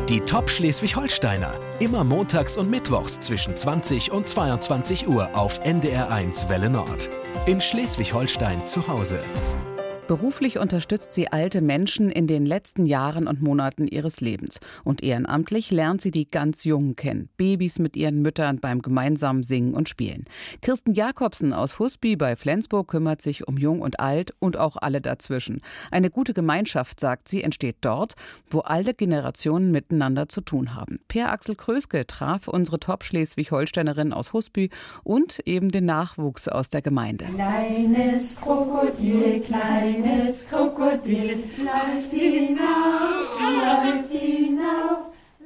Die Top Schleswig-Holsteiner. Immer montags und mittwochs zwischen 20 und 22 Uhr auf NDR1 Welle Nord. In Schleswig-Holstein zu Hause. Beruflich unterstützt sie alte Menschen in den letzten Jahren und Monaten ihres Lebens. Und ehrenamtlich lernt sie die ganz Jungen kennen. Babys mit ihren Müttern beim gemeinsamen Singen und Spielen. Kirsten Jakobsen aus Husby bei Flensburg kümmert sich um Jung und Alt und auch alle dazwischen. Eine gute Gemeinschaft, sagt sie, entsteht dort, wo alle Generationen miteinander zu tun haben. Per Axel Kröske traf unsere Top-Schleswig-Holsteinerin aus Husby und eben den Nachwuchs aus der Gemeinde. Kleines Krokodil, kleines Krokodil, läuft hinauf.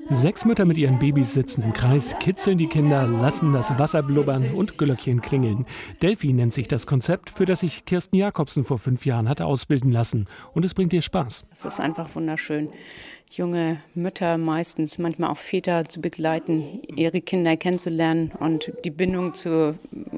6 Mütter mit ihren Babys sitzen im Kreis, kitzeln die Kinder, lassen das Wasser blubbern und Glöckchen klingeln. Delphi nennt sich das Konzept, für das sich Kirsten Jakobsen vor 5 Jahren hatte ausbilden lassen. Und es bringt ihr Spaß. Es ist einfach wunderschön, junge Mütter, meistens manchmal auch Väter zu begleiten, ihre Kinder kennenzulernen und die Bindung zu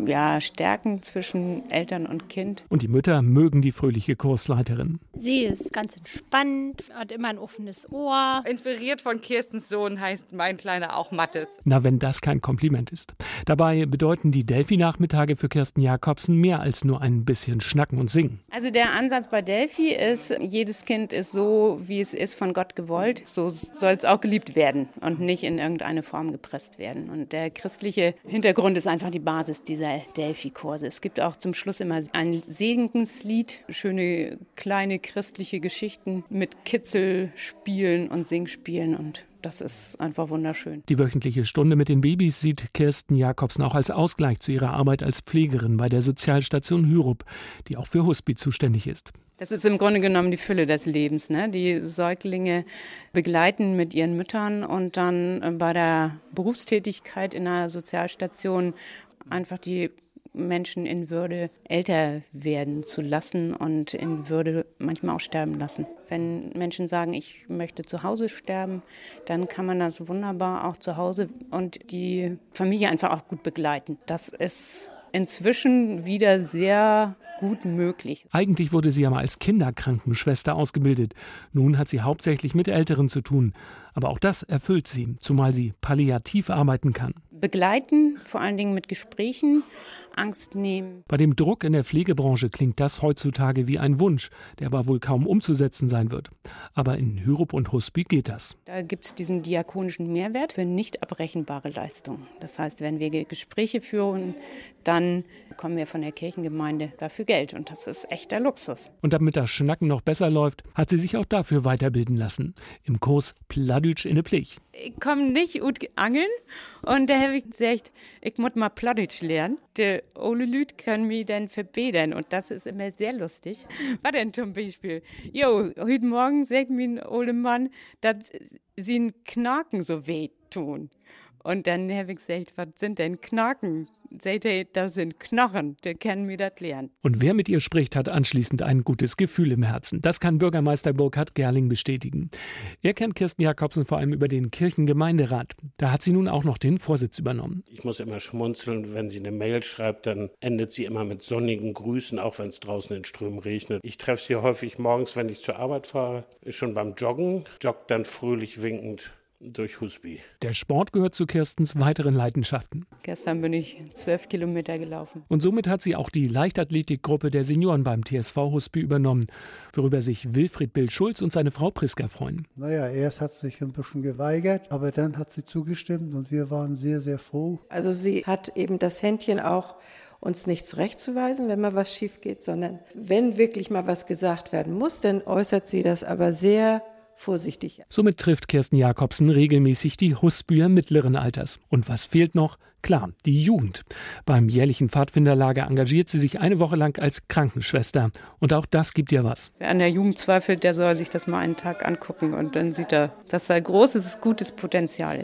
stärken zwischen Eltern und Kind. Und die Mütter mögen die fröhliche Kursleiterin. Sie ist ganz entspannt, hat immer ein offenes Ohr. Inspiriert von Kirstens Sohn heißt mein Kleiner auch Mathis. Na, wenn das kein Kompliment ist. Dabei bedeuten die Delphi-Nachmittage für Kirsten Jakobsen mehr als nur ein bisschen Schnacken und Singen. Also der Ansatz bei Delphi ist, jedes Kind ist so, wie es ist, von Gott gewollt. So soll es auch geliebt werden und nicht in irgendeine Form gepresst werden. Und der christliche Hintergrund ist einfach die Basis dieser Delphi-Kurse. Es gibt auch zum Schluss immer ein Segenslied, schöne kleine christliche Geschichten mit Kitzelspielen und Singspielen und das ist einfach wunderschön. Die wöchentliche Stunde mit den Babys sieht Kirsten Jakobsen auch als Ausgleich zu ihrer Arbeit als Pflegerin bei der Sozialstation Hyrup, die auch für Husby zuständig ist. Das ist im Grunde genommen die Fülle des Lebens, ne? Die Säuglinge begleiten mit ihren Müttern und dann bei der Berufstätigkeit in einer Sozialstation einfach die Menschen in Würde älter werden zu lassen und in Würde manchmal auch sterben lassen. Wenn Menschen sagen, ich möchte zu Hause sterben, dann kann man das wunderbar auch zu Hause und die Familie einfach auch gut begleiten. Das ist inzwischen wieder sehr gut möglich. Eigentlich wurde sie ja mal als Kinderkrankenschwester ausgebildet. Nun hat sie hauptsächlich mit Älteren zu tun. Aber auch das erfüllt sie, zumal sie palliativ arbeiten kann. Begleiten, vor allen Dingen mit Gesprächen, Angst nehmen. Bei dem Druck in der Pflegebranche klingt das heutzutage wie ein Wunsch, der aber wohl kaum umzusetzen sein wird. Aber in Hyrup und Husby geht das. Da gibt es diesen diakonischen Mehrwert für nicht abrechenbare Leistungen. Das heißt, wenn wir Gespräche führen, dann bekommen wir von der Kirchengemeinde dafür Geld. Und das ist echter Luxus. Und damit das Schnacken noch besser läuft, hat sie sich auch dafür weiterbilden lassen. Im Kurs Plattdeutsch in der Pflicht. Ich komme nicht gut angeln und da habe ich gesagt, ich muss mal Plattdeutsch lernen. Die ole Lüt können mich dann verbessern und das ist immer sehr lustig. Was denn zum Beispiel? Heute Morgen sagt mein ole Mann, dass sie einen Knaken so weh tun. Und dann habe ich gesagt, was sind denn Knaken? Sagt er, das sind Knochen, der kann mir das lernen. Und wer mit ihr spricht, hat anschließend ein gutes Gefühl im Herzen. Das kann Bürgermeister Burkhard Gerling bestätigen. Er kennt Kirsten Jakobsen vor allem über den Kirchengemeinderat. Da hat sie nun auch noch den Vorsitz übernommen. Ich muss immer schmunzeln, wenn sie eine Mail schreibt, dann endet sie immer mit sonnigen Grüßen, auch wenn es draußen in Strömen regnet. Ich treffe sie häufig morgens, wenn ich zur Arbeit fahre, ist schon beim Joggen, joggt dann fröhlich winkend durch Husby. Der Sport gehört zu Kirstens weiteren Leidenschaften. Gestern bin ich 12 Kilometer gelaufen. Und somit hat sie auch die Leichtathletikgruppe der Senioren beim TSV Husby übernommen, worüber sich Wilfried Bill-Schulz und seine Frau Priska freuen. Naja, erst hat sie sich ein bisschen geweigert, aber dann hat sie zugestimmt und wir waren sehr, sehr froh. Also sie hat eben das Händchen auch, uns nicht zurechtzuweisen, wenn mal was schief geht, sondern wenn wirklich mal was gesagt werden muss, dann äußert sie das aber sehr vorsichtig. Somit trifft Kirsten Jakobsen regelmäßig die Husbyer mittleren Alters. Und was fehlt noch? Klar, die Jugend. Beim jährlichen Pfadfinderlager engagiert sie sich eine Woche lang als Krankenschwester. Und auch das gibt ihr was. Wer an der Jugend zweifelt, der soll sich das mal einen Tag angucken und dann sieht er, dass da großes, gutes Potenzial ist.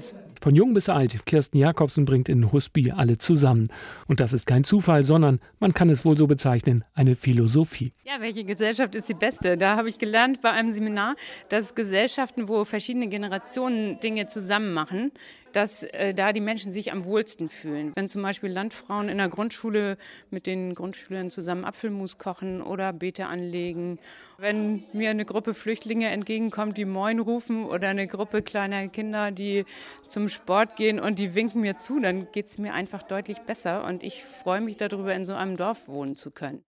Von jung bis alt, Kirsten Jacobsen bringt in Husby alle zusammen. Und das ist kein Zufall, sondern, man kann es wohl so bezeichnen, eine Philosophie. Ja, welche Gesellschaft ist die beste? Da habe ich gelernt bei einem Seminar, dass Gesellschaften, wo verschiedene Generationen Dinge zusammen machen, dass da die Menschen sich am wohlsten fühlen. Wenn zum Beispiel Landfrauen in der Grundschule mit den Grundschülern zusammen Apfelmus kochen oder Beete anlegen. Wenn mir eine Gruppe Flüchtlinge entgegenkommt, die Moin rufen, oder eine Gruppe kleiner Kinder, die zum Sport gehen und die winken mir zu, dann geht es mir einfach deutlich besser und ich freue mich darüber, in so einem Dorf wohnen zu können.